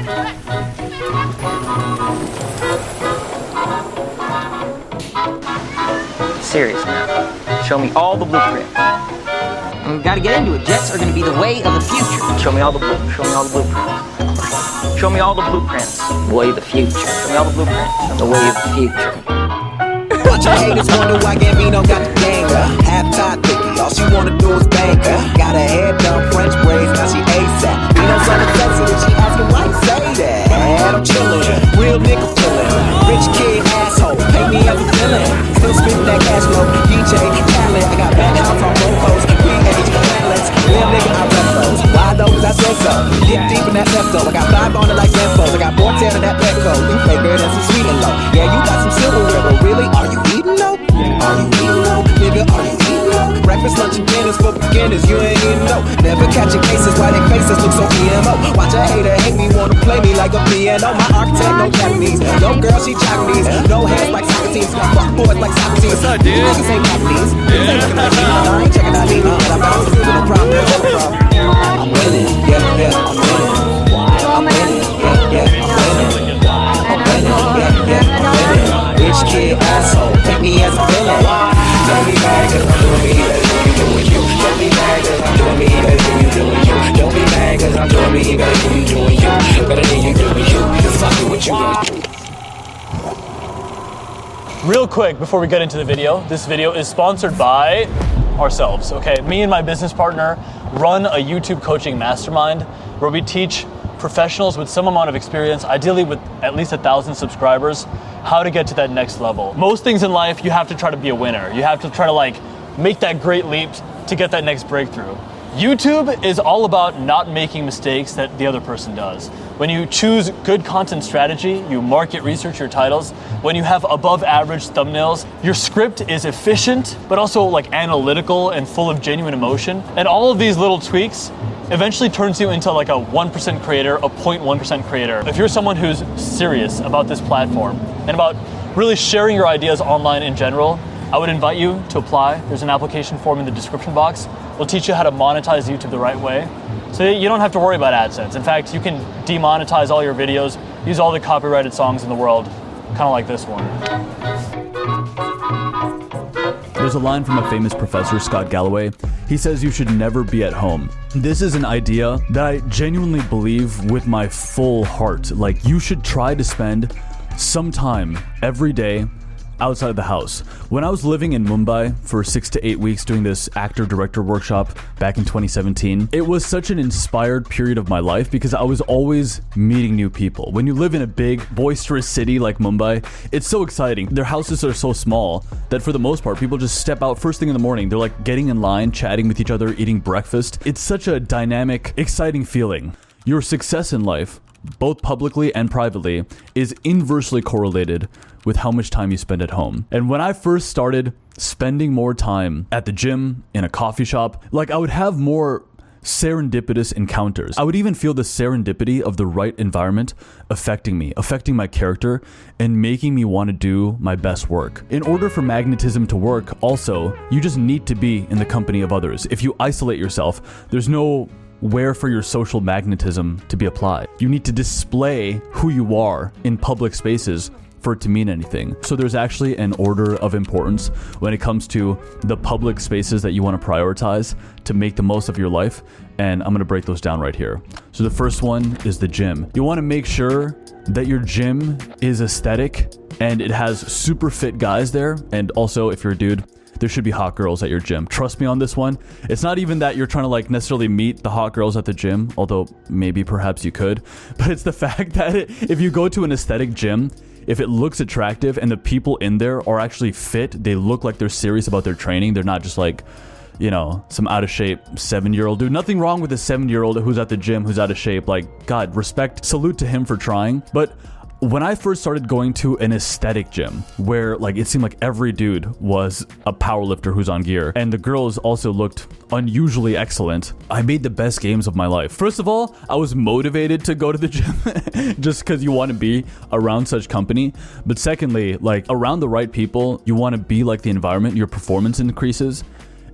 Serious now. Show me all the blueprints. We gotta get into it. Jets are gonna be the way of the future. Show me all the blueprints. Show me all the blueprints. Way of the future. Show me all the blueprints. The way of the future. Watch your haters wonder why Gambino got the gang up. Half-tied picky, all she wanna do is bang her. Got her hair done, French braids, now she ASAP. You know something sexy that she asking why you say that. I'm chillin', real nigga feelin'. Rich kid asshole, pay me as a villain. Still spittin' that cash flow, DJ talent. I got back house on Rocos, pre-age balance. Real nigga, I rep those. Why though? Cause I said so. Get deep in that Pepto. I got 5 on it like Zenfos. I got more tail in that Petco. You bigger than some sweet and low. Yeah, you got some silverware, but really, are you eating though? Are you eating though? Nigga, are you eating though? Breakfast, lunch, and dinners for beginners. You ain't eating though. Never catching cases why their faces look so emo. Watch a hater hate me, wanna play me like a piano. My architect, no Japanese. No girl, she Japanese. No hands like Socrates. Fuck boys like Socrates. What's up, dude? Niggas ain't Japanese. I ain't checking out Nina, but I'm bouncing through no problem. I'm winning, yeah, I'm winning. I'm winning, yeah, I'm winning. I'm winning, yeah, I'm winning. Rich kid asshole, take me as a villain. Don't be mad cause I'm doing me better than you doing you. Don't be mad cause I'm doing me better than you doing you. Don't be mad cause I'm doing me better than you doing you. Better than you doing you. Just fucking with you. Real quick, before we get into the video, this video is sponsored by ourselves, okay? Me and my business partner run a YouTube coaching mastermind where we teach professionals with some amount of experience, ideally with at least 1,000 subscribers, how to get to that next level. Most things in life, you have to try to be a winner. You have to try to make that great leap to get that next breakthrough. YouTube is all about not making mistakes that the other person does. When you choose good content strategy, you market research your titles, when you have above average thumbnails, your script is efficient, but also analytical and full of genuine emotion. And all of these little tweaks eventually turns you into a 1% creator, a 0.1% creator. If you're someone who's serious about this platform and about really sharing your ideas online in general, I would invite you to apply. There's an application form in the description box. We'll teach you how to monetize YouTube the right way. So you don't have to worry about AdSense. In fact, you can demonetize all your videos, use all the copyrighted songs in the world, kind of like this one. There's a line from a famous professor, Scott Galloway. He says you should never be at home. This is an idea that I genuinely believe with my full heart. You should try to spend some time every day outside of the house. When I was living in Mumbai for 6 to 8 weeks doing this actor-director workshop back in 2017, it was such an inspired period of my life because I was always meeting new people. When you live in a big, boisterous city like Mumbai, it's so exciting. Their houses are so small that for the most part, people just step out first thing in the morning. They're getting in line, chatting with each other, eating breakfast. It's such a dynamic, exciting feeling. Your success in life, both publicly and privately, is inversely correlated with how much time you spend at home. And when I first started spending more time at the gym, in a coffee shop, I would have more serendipitous encounters. I would even feel the serendipity of the right environment affecting me, affecting my character, and making me want to do my best work. In order for magnetism to work, also, you just need to be in the company of others. If you isolate yourself, there's no where for your social magnetism to be applied. You need to display who you are in public spaces for it to mean anything. So there's actually an order of importance when it comes to the public spaces that you want to prioritize to make the most of your life, and I'm going to break those down right here. So the first one is the gym. You want to make sure that your gym is aesthetic and it has super fit guys there, and also if you're a dude, there should be hot girls at your gym. Trust me on this one. It's not even that you're trying to necessarily meet the hot girls at the gym, although maybe perhaps you could, but it's the fact that if you go to an aesthetic gym, if it looks attractive and the people in there are actually fit, they look like they're serious about their training. They're not just some out of shape 7-year-old dude. Nothing wrong with a 7-year-old who's at the gym, who's out of shape. God, respect, salute to him for trying. But when I first started going to an aesthetic gym where it seemed like every dude was a powerlifter who's on gear and the girls also looked unusually excellent, I made the best games of my life. First of all, I was motivated to go to the gym just because you want to be around such company. But secondly, around the right people, you want to be like the environment, your performance increases.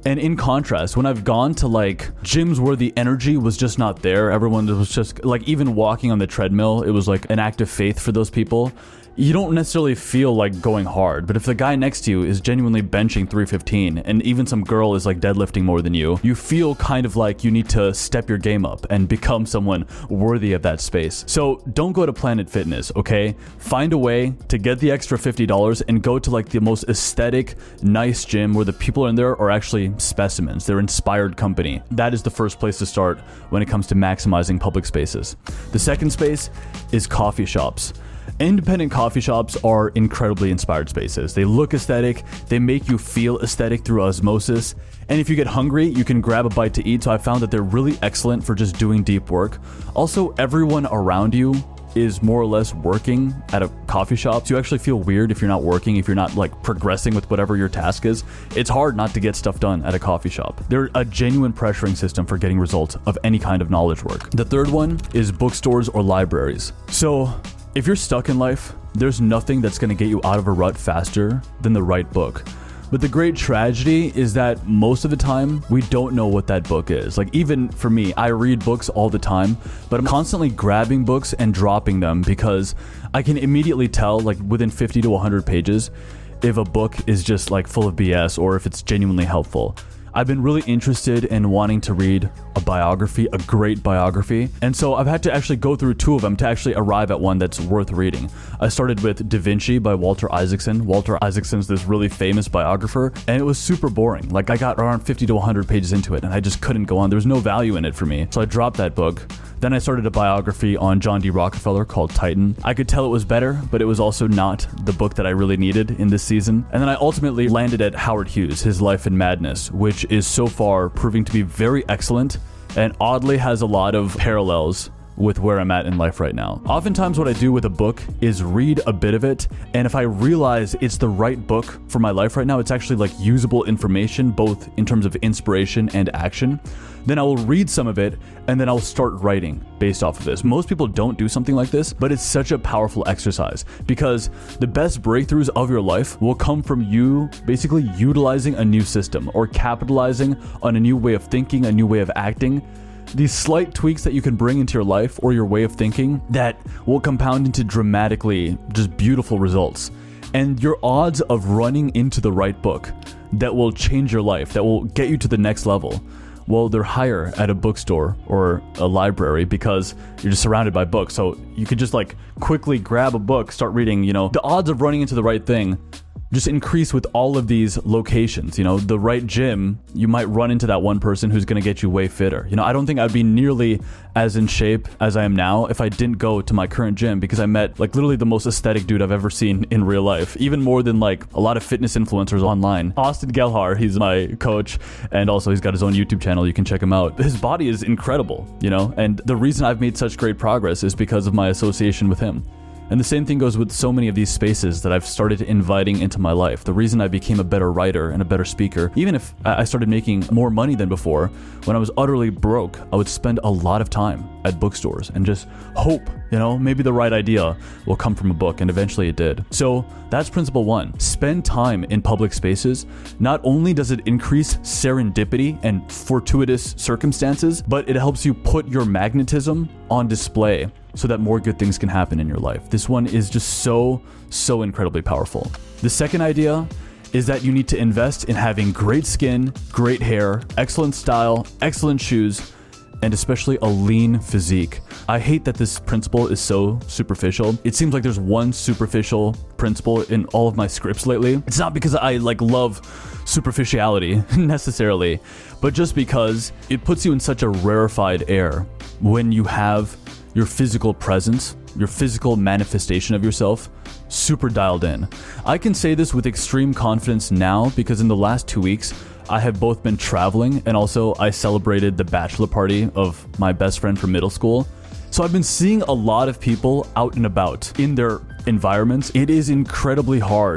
And in contrast, when I've gone to like gyms where the energy was just not there, everyone was just like, even walking on the treadmill, it was like an act of faith for those people. You don't necessarily feel like going hard, but if the guy next to you is genuinely benching 315 and even some girl is like deadlifting more than you feel kind of like you need to step your game up and become someone worthy of that space. So don't go to Planet Fitness, okay? Find a way to get the extra $50 and go to like the most aesthetic, nice gym where the people in there are actually specimens. They're inspired company. That is the first place to start when it comes to maximizing public spaces. The second space is coffee shops. Independent coffee shops are incredibly inspired spaces. They look aesthetic, they make you feel aesthetic through osmosis, and if you get hungry, you can grab a bite to eat, so I found that they're really excellent for just doing deep work. Also, everyone around you is more or less working at a coffee shop, so you actually feel weird if you're not working, if you're not like progressing with whatever your task is. It's hard not to get stuff done at a coffee shop. They're a genuine pressuring system for getting results of any kind of knowledge work. The third one is bookstores or libraries. So if you're stuck in life, there's nothing that's going to get you out of a rut faster than the right book. But the great tragedy is that most of the time, we don't know what that book is. Like even for me, I read books all the time, but I'm constantly grabbing books and dropping them because I can immediately tell, like within 50 to 100 pages, if a book is just like full of BS or if it's genuinely helpful. I've been really interested in wanting to read a biography, a great biography. And so I've had to actually go through two of them to actually arrive at one that's worth reading. I started with Da Vinci by Walter Isaacson. Walter Isaacson's this really famous biographer, and it was super boring. Like I got around 50 to 100 pages into it and I just couldn't go on. There was no value in it for me. So I dropped that book. Then I started a biography on John D. Rockefeller called Titan. I could tell it was better, but it was also not the book that I really needed in this season. And then I ultimately landed at Howard Hughes, His Life in Madness, which is so far proving to be very excellent and oddly has a lot of parallels with where I'm at in life right now. Oftentimes what I do with a book is read a bit of it, and if I realize it's the right book for my life right now, it's actually like usable information, both in terms of inspiration and action, then I will read some of it and then I'll start writing based off of this. Most people don't do something like this, but it's such a powerful exercise because the best breakthroughs of your life will come from you basically utilizing a new system or capitalizing on a new way of thinking, a new way of acting. These slight tweaks that you can bring into your life or your way of thinking that will compound into dramatically just beautiful results. And your odds of running into the right book that will change your life, that will get you to the next level, well, they're higher at a bookstore or a library because you're just surrounded by books. So you could just like quickly grab a book, start reading, you know, the odds of running into the right thing just increase with all of these locations. You know, the right gym, you might run into that one person who's going to get you way fitter. You know, I don't think I'd be nearly as in shape as I am now if I didn't go to my current gym because I met like literally the most aesthetic dude I've ever seen in real life, even more than like a lot of fitness influencers online. Austin Gelhar, he's my coach, and also he's got his own YouTube channel. You can check him out. His body is incredible, you know, and the reason I've made such great progress is because of my association with him. And the same thing goes with so many of these spaces that I've started inviting into my life. The reason I became a better writer and a better speaker, even if I started making more money than before, when I was utterly broke, I would spend a lot of time at bookstores and just hope, you know, maybe the right idea will come from a book, and eventually it did. So that's principle one. Spend time in public spaces. Not only does it increase serendipity and fortuitous circumstances, but it helps you put your magnetism on display so that more good things can happen in your life. This one is just so incredibly powerful. The second idea is that you need to invest in having great skin, great hair, excellent style, excellent shoes, and especially a lean physique. I hate that this principle is so superficial. It seems like there's one superficial principle in all of my scripts lately. It's not because I like love superficiality necessarily, but just because it puts you in such a rarefied air when you have your physical presence, your physical manifestation of yourself, super dialed in. I can say this with extreme confidence now because in the last 2 weeks, I have both been traveling and also I celebrated the bachelor party of my best friend from middle school. So I've been seeing a lot of people out and about in their environments. It is incredibly hard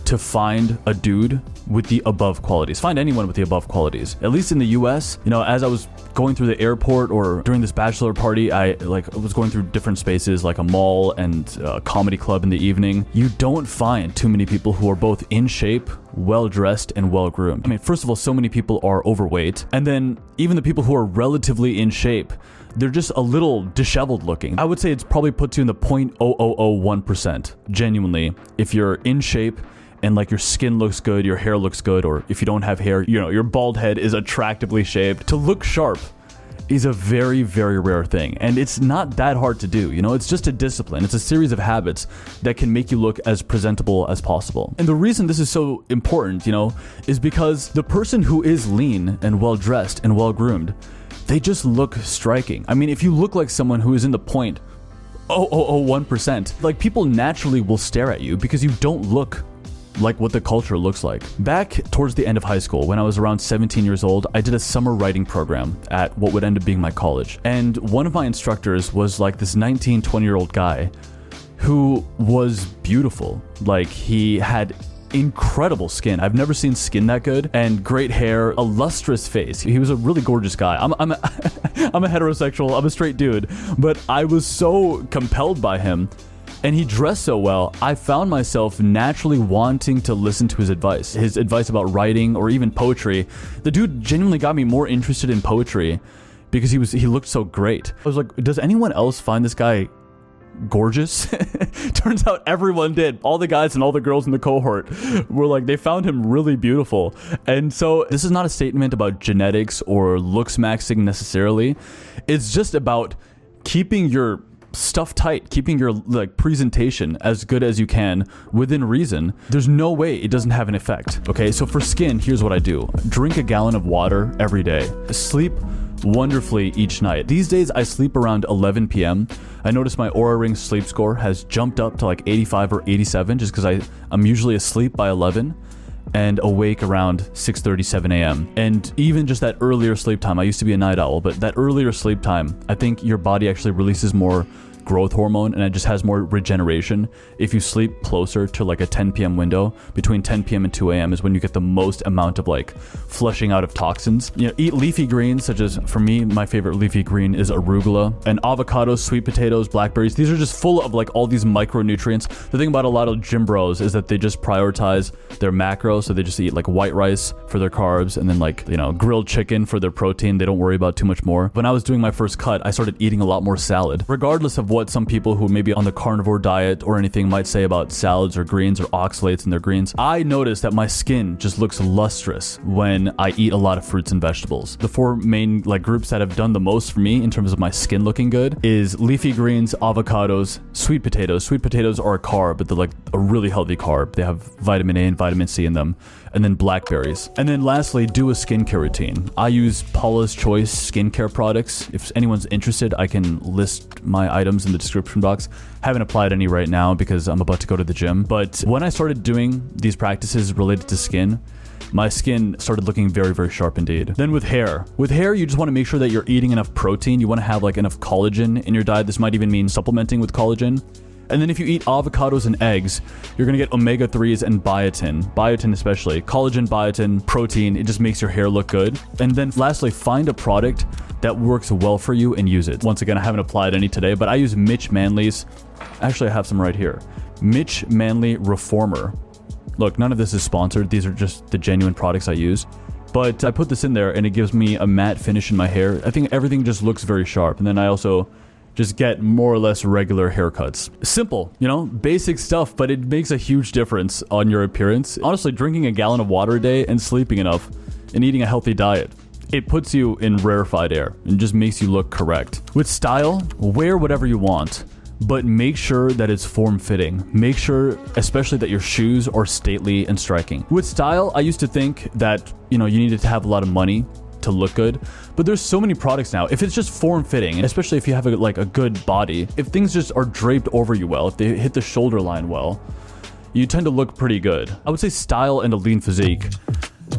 to find a dude with the above qualities. Find anyone with the above qualities. At least in the US, you know, as I was going through the airport or during this bachelor party, I was going through different spaces like a mall and a comedy club in the evening. You don't find too many people who are both in shape, well-dressed, and well-groomed. I mean, first of all, so many people are overweight. And then even the people who are relatively in shape, they're just a little disheveled looking. I would say it's probably puts you in the 0.0001%, genuinely, if you're in shape and like your skin looks good, your hair looks good, or if you don't have hair, you know, your bald head is attractively shaped. To look sharp is a very, very rare thing. And it's not that hard to do, you know, it's just a discipline. It's a series of habits that can make you look as presentable as possible. And the reason this is so important, you know, is because the person who is lean and well-dressed and well-groomed, they just look striking. I mean, if you look like someone who is in the 0.0001%, like people naturally will stare at you because you don't look like what the culture looks like. Back towards the end of high school, when I was around 17 years old, I did a summer writing program at what would end up being my college. And one of my instructors was like this 19, 20-year-old guy who was beautiful. Like, he had incredible skin. I've never seen skin that good, and great hair, a lustrous face. He was a really gorgeous guy. I'm a heterosexual, I'm a straight dude, but I was so compelled by him. And he dressed so well, I found myself naturally wanting to listen to his advice about writing or even poetry. The dude genuinely got me more interested in poetry because he looked so great. I was like, does anyone else find this guy gorgeous? Turns out everyone did. All the guys and all the girls in the cohort were like, they found him really beautiful. And so this is not a statement about genetics or looks maxing necessarily. It's just about keeping your stuff tight, keeping your like presentation as good as you can within reason. There's no way it doesn't have an effect. Okay, so for skin, here's what I do. Drink a gallon of water every day. Sleep wonderfully each night. These days I sleep around 11 p.m. I notice my Oura Ring sleep score has jumped up to like 85 or 87 just because I'm usually asleep by 11 and awake around 6:37 a.m. And even just that earlier sleep time, I used to be a night owl, but that earlier sleep time, I think your body actually releases more growth hormone and it just has more regeneration. If you sleep closer to like a 10 p.m. window, between 10 p.m. and 2 a.m. is when you get the most amount of like flushing out of toxins. You know, eat leafy greens, such as, for me, my favorite leafy green is arugula, and avocados, sweet potatoes, blackberries. These are just full of like all these micronutrients. The thing about a lot of gym bros is that they just prioritize their macros, so they just eat like white rice for their carbs and then like, you know, grilled chicken for their protein. They don't worry about too much more. When I was doing my first cut, I started eating a lot more salad. Regardless of what some people who may be on the carnivore diet or anything might say about salads or greens or oxalates in their greens, I noticed that my skin just looks lustrous when I eat a lot of fruits and vegetables. The four main like groups that have done the most for me in terms of my skin looking good is leafy greens, avocados, sweet potatoes. Sweet potatoes are a carb, but they're like a really healthy carb. They have vitamin A and vitamin C in them. And then blackberries. And then lastly, do a skincare routine. I use Paula's Choice skincare products. If anyone's interested, I can list my items in the description box. Haven't applied any right now because I'm about to go to the gym. But when I started doing these practices related to skin, my skin started looking very, very sharp indeed. Then with hair. With hair, you just want to make sure that you're eating enough protein. You want to have like enough collagen in your diet. This might even mean supplementing with collagen. And then if you eat avocados and eggs, you're going to get omega-3s and biotin. Biotin especially. Collagen, biotin, protein. It just makes your hair look good. And then lastly, find a product that works well for you and use it. Once again, I haven't applied any today, but I use Mitch Manley's. Actually, I have some right here. Mitch Manley Reformer. Look, none of this is sponsored. These are just the genuine products I use. But I put this in there and it gives me a matte finish in my hair. I think everything just looks very sharp. And then I also just get more or less regular haircuts. Simple, you know, basic stuff, but it makes a huge difference on your appearance. Honestly, drinking a gallon of water a day and sleeping enough and eating a healthy diet, it puts you in rarefied air and just makes you look correct. With style, wear whatever you want, but make sure that it's form-fitting. Make sure, especially that your shoes are stately and striking. With style, I used to think that, you know, you needed to have a lot of money to look good, but there's so many products now. If it's just form-fitting, and especially if you have a good body, if things just are draped over you well, if they hit the shoulder line well, you tend to look pretty good. I would say style and a lean physique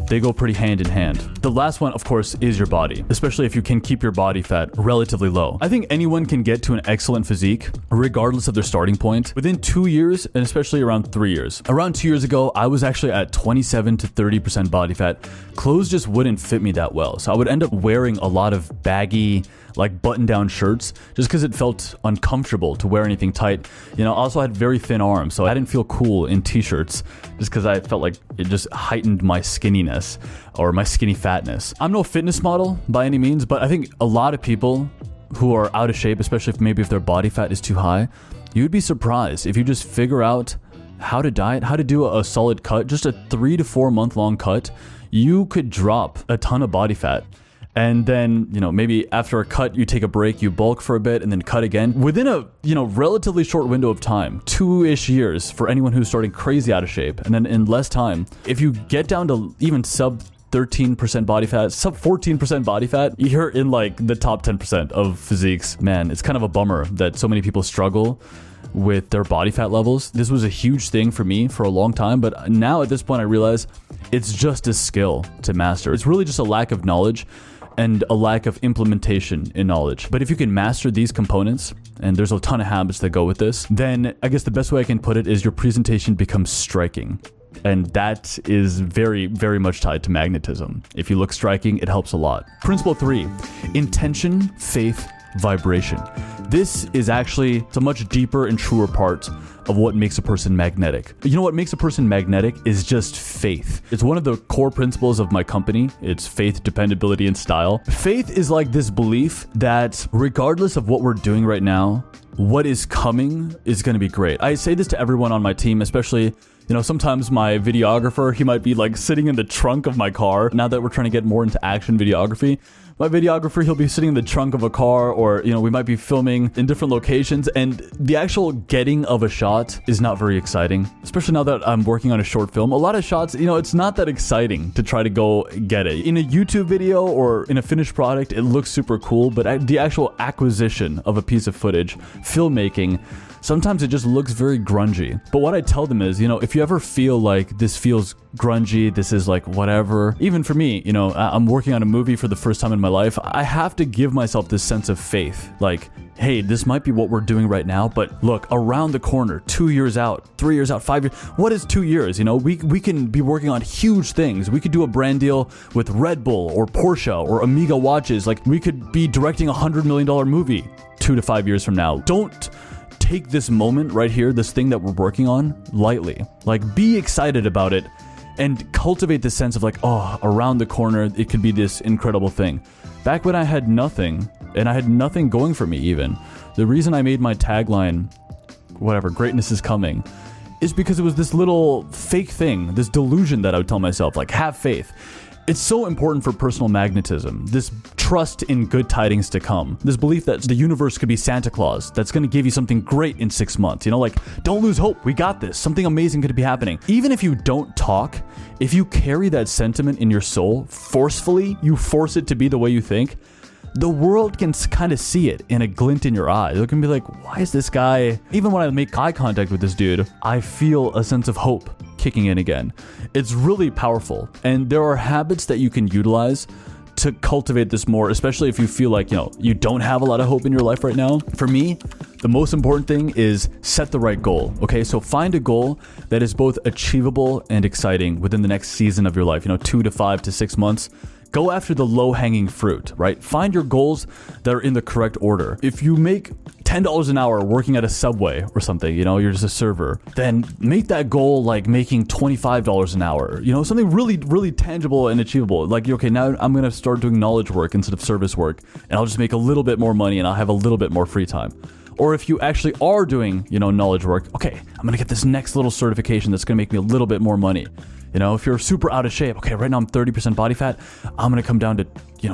They go pretty hand in hand. The last one, of course, is your body, especially if you can keep your body fat relatively low. I think anyone can get to an excellent physique, regardless of their starting point, within 2 years, and especially around 3 years. Around 2 years ago, I was actually at 27 to 30% body fat. Clothes just wouldn't fit me that well. So I would end up wearing a lot of baggy, like button-down shirts just because it felt uncomfortable to wear anything tight. You know, also I had very thin arms, so I didn't feel cool in t-shirts just because I felt like it just heightened my skinniness or my skinny fatness. I'm no fitness model by any means, but I think a lot of people who are out of shape, especially if their body fat is too high, you'd be surprised if you just figure out how to diet, how to do a solid cut, just a 3 to 4 month long cut. You could drop a ton of body fat. And then, you know, maybe after a cut, you take a break, you bulk for a bit, and then cut again. Within a, relatively short window of time, 2-ish years for anyone who's starting crazy out of shape. And then in less time, if you get down to even sub 13% body fat, sub 14% body fat, you're in like the top 10% of physiques. Man, it's kind of a bummer that so many people struggle with their body fat levels. This was a huge thing for me for a long time, but now at this point I realize it's just a skill to master. It's really just a lack of knowledge and a lack of implementation in knowledge. But if you can master these components, and there's a ton of habits that go with this, then I guess the best way I can put it is your presentation becomes striking. And that is very, very much tied to magnetism. If you look striking, it helps a lot. Principle 3, intention, faith, vibration. This is actually a much deeper and truer part of what makes a person magnetic. You know what makes a person magnetic is just faith. It's one of the core principles of my company. It's faith, dependability, and style. Faith is like this belief that regardless of what we're doing right now, what is coming is going to be great. I say this to everyone on my team, especially, sometimes my videographer, he might be like sitting in the trunk of my car. Now that we're trying to get more into action videography, my videographer, he'll be sitting in the trunk of a car, or, we might be filming in different locations, and the actual getting of a shot is not very exciting, especially now that I'm working on a short film. A lot of shots, it's not that exciting to try to go get it. In a YouTube video or in a finished product, it looks super cool, but the actual acquisition of a piece of footage, filmmaking, sometimes it just looks very grungy. But what I tell them is, if you ever feel like this feels grungy, this is like whatever, even for me, I'm working on a movie for the first time in my life, I have to give myself this sense of faith. Like, hey, this might be what we're doing right now, but look, around the corner, 2 years out, 3 years out, 5 years, what is 2 years? We can be working on huge things. We could do a brand deal with Red Bull or Porsche or Amiga watches. Like, we could be directing a $100 million movie 2 to 5 years from now. Don't take this moment right here, this thing that we're working on, lightly. Like, be excited about it and cultivate this sense of like, oh, around the corner, it could be this incredible thing. Back when I had nothing, and I had nothing going for me even, the reason I made my tagline, whatever, greatness is coming, is because it was this little fake thing, this delusion that I would tell myself, like, have faith. It's so important for personal magnetism, this trust in good tidings to come, this belief that the universe could be Santa Claus, that's going to give you something great in 6 months. Like, don't lose hope, we got this, something amazing could be happening. Even if you don't talk, if you carry that sentiment in your soul forcefully, you force it to be the way you think, the world can kind of see it in a glint in your eye. They can be like, why is this guy, even when I make eye contact with this dude, I feel a sense of hope kicking in again. It's really powerful, and there are habits that you can utilize to cultivate this more, especially if you feel like, you don't have a lot of hope in your life right now. For me, the most important thing is set the right goal, okay? So find a goal that is both achievable and exciting within the next season of your life, 2 to 5 to 6 months. Go after the low-hanging fruit, right? Find your goals that are in the correct order. If you make $10 an hour working at a Subway or something, you're just a server, then make that goal like making $25 an hour, something really, really tangible and achievable. Like, okay, now I'm going to start doing knowledge work instead of service work, and I'll just make a little bit more money and I'll have a little bit more free time. Or if you actually are doing, knowledge work, okay, I'm going to get this next little certification that's going to make me a little bit more money. If you're super out of shape, okay, right now I'm 30% body fat, I'm going to come down to,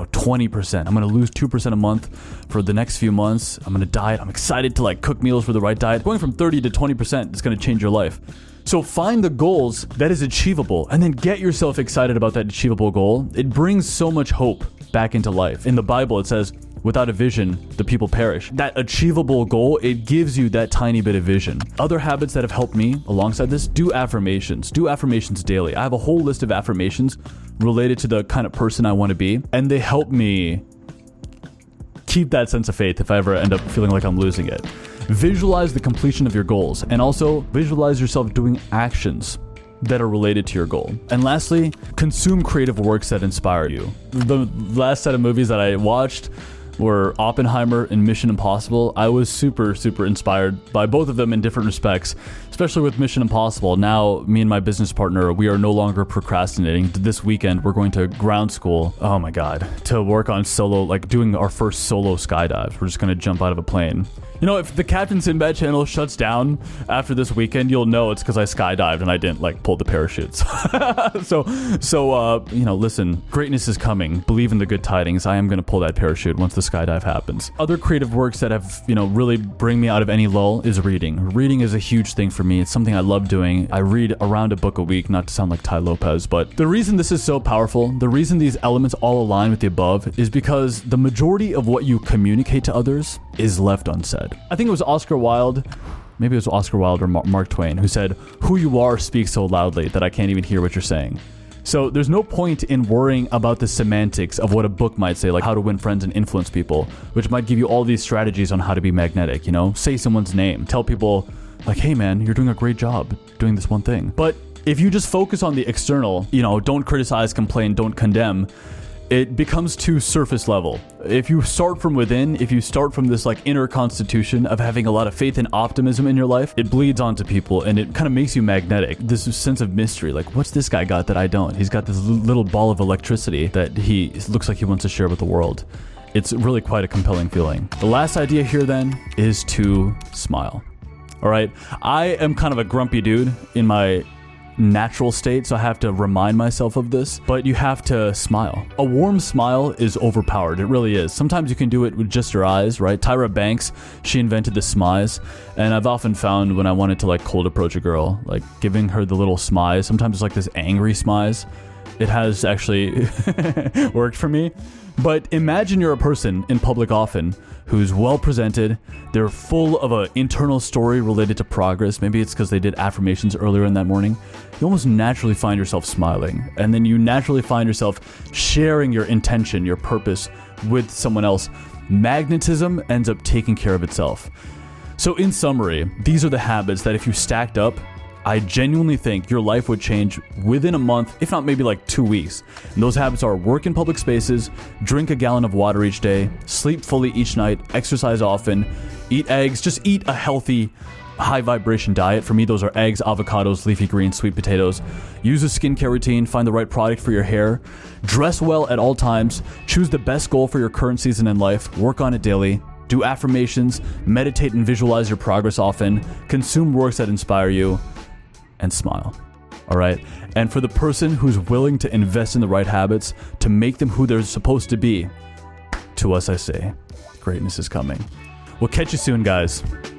20%. I'm going to lose 2% a month for the next few months. I'm going to diet. I'm excited to like cook meals for the right diet. Going from 30 to 20% is going to change your life. So find the goals that is achievable and then get yourself excited about that achievable goal. It brings so much hope back into life. In the Bible, it says, without a vision, the people perish. That achievable goal, it gives you that tiny bit of vision. Other habits that have helped me alongside this, do affirmations. Do affirmations daily. I have a whole list of affirmations related to the kind of person I want to be, and they help me keep that sense of faith if I ever end up feeling like I'm losing it. Visualize the completion of your goals, and also visualize yourself doing actions that are related to your goal. And lastly, consume creative works that inspire you. The last set of movies that I watched were Oppenheimer and Mission Impossible. I was super inspired by both of them in different respects, especially with Mission Impossible. Now, me and my business partner, we are no longer procrastinating. This weekend, we're going to ground school, oh my God, to work on solo, like doing our first solo skydive. We're just gonna jump out of a plane. You know, if the Captain Sinbad channel shuts down after this weekend, you'll know it's because I skydived and I didn't like pull the parachutes. So, you know, listen, greatness is coming. Believe in the good tidings. I am going to pull that parachute once the skydive happens. Other creative works that have, you know, really bring me out of any lull is reading. Reading is a huge thing for me. It's something I love doing. I read around a book a week, not to sound like Ty Lopez, but the reason this is so powerful, the reason these elements all align with the above is because the majority of what you communicate to others is left unsaid. I think it was Oscar Wilde, maybe it was Oscar Wilde or Mark Twain, who said, "Who you are speaks so loudly that I can't even hear what you're saying." So there's no point in worrying about the semantics of what a book might say, like how to win friends and influence people, which might give you all these strategies on how to be magnetic, you know? Say someone's name. Tell people, like, hey man, you're doing a great job doing this one thing. But if you just focus on the external, you know, don't criticize, complain, don't condemn, it becomes too surface level. If you start from within, if you start from this like inner constitution of having a lot of faith and optimism in your life, it bleeds onto people and it kind of makes you magnetic. This sense of mystery, like what's this guy got that I don't? He's got this little ball of electricity that he looks like he wants to share with the world. It's really quite a compelling feeling. The last idea here then is to smile. All right, I am kind of a grumpy dude in my natural state, so I have to remind myself of this, but you have to smile. A warm smile is overpowered. It really is. Sometimes you can do it with just your eyes, right? Tyra Banks, she invented the smize, and I've often found when I wanted to like cold approach a girl, like giving her the little smize, sometimes it's like this angry smize. It has actually worked for me. But imagine you're a person in public often who's well presented. They're full of an internal story related to progress. Maybe it's because they did affirmations earlier in that morning. You almost naturally find yourself smiling. And then you naturally find yourself sharing your intention, your purpose with someone else. Magnetism ends up taking care of itself. So in summary, these are the habits that if you stacked up, I genuinely think your life would change within a month, if not maybe like 2 weeks. And those habits are work in public spaces, drink a gallon of water each day, sleep fully each night, exercise often, eat eggs, just eat a healthy, high vibration diet. For me, those are eggs, avocados, leafy greens, sweet potatoes. Use a skincare routine, find the right product for your hair, dress well at all times, choose the best goal for your current season in life, work on it daily, do affirmations, meditate and visualize your progress often, consume works that inspire you, and smile. All right. And for the person who's willing to invest in the right habits to make them who they're supposed to be, to us I say, greatness is coming. We'll catch you soon, guys.